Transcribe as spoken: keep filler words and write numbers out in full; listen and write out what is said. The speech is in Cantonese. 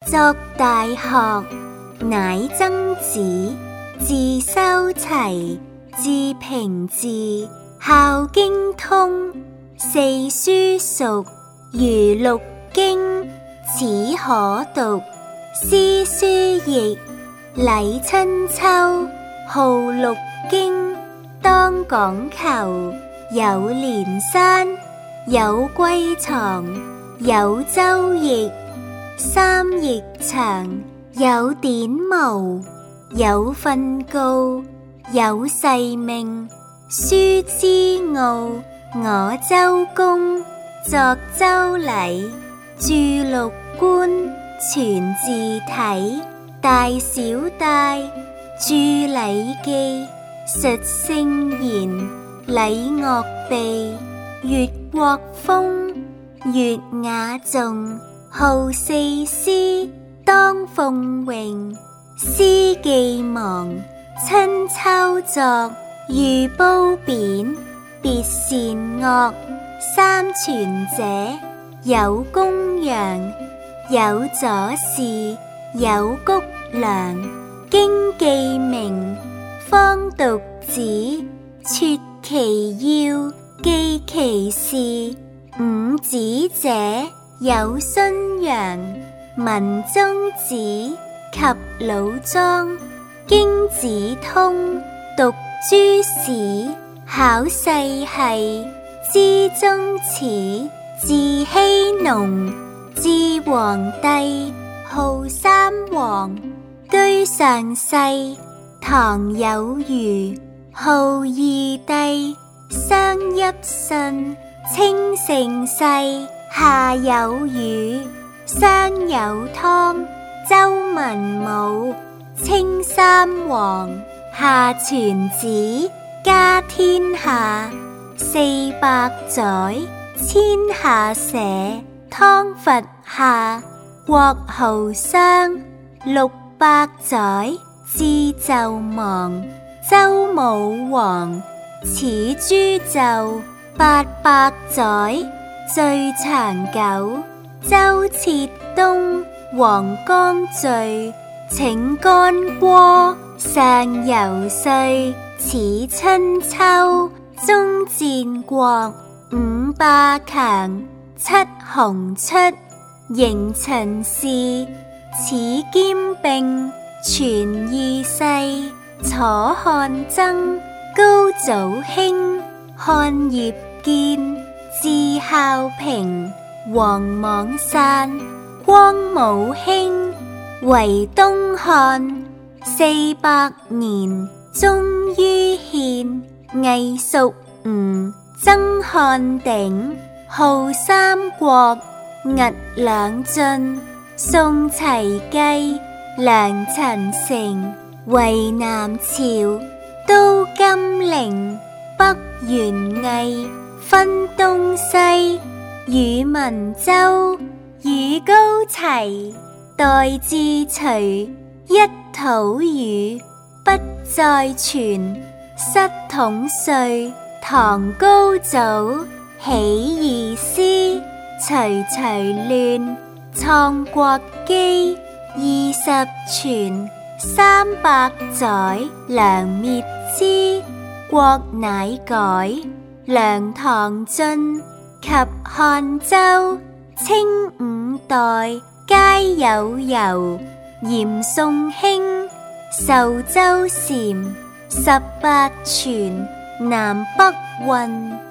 作大學，乃曾子。自修齊，至平治，孝經通。四書熟，如六經，始可讀。詩書易，禮親秋。號六經，當講求。有連山，有歸藏，有周易。三易詳，有典誣，有訓誥，有誓命。書之奧，我周公。作周禮，著六官，全字體。大小戴，著禮記。述聖賢，禮樂備。閱國風，閱雅頌。號四詩，當鳳詠。詩既亡，親抄作。寓褒貶，別善惡。三傳者，有公羊，有左氏，有谷梁。經既明，方讀子。撮其要，記其事。五子者，有孫楊、文宗子及老莊。經子通，讀諸史，考世系。知宗始，字希農。至皇帝，號三皇。居上世，唐有虞，號二帝。相揖信，稱盛世。夏有禹，商有湯。周文武，稱三皇。夏傳子，家天下。四百載，天下社。湯伐夏，國號商。六百載，至紂亡。周武王，始誅紂。八百載，最長久。周設東，王綱序。請干戈，上游說。始春秋，終戰國。五霸強，七雄出。迎秦氏，始兼並。傳二世，楚漢爭。高祖興，漢業建。至孝平，王莽散。光武興，為東漢。四百年，終於獻。魏蜀吳，爭漢鼎。號三國，屹兩晉。宋齊繼，梁陳成。為南朝，都金陵。北元魏，分東西。與文周，與高齊。代志隨，一土語。不再傳，失統歲。唐高祖，起義師。徐徐亂，創國基。二十傳，三百載。梁滅之，國乃改。梁唐晉，及漢周。清五代，皆有由。嚴宋興，壽州禪。十八傳，南北運。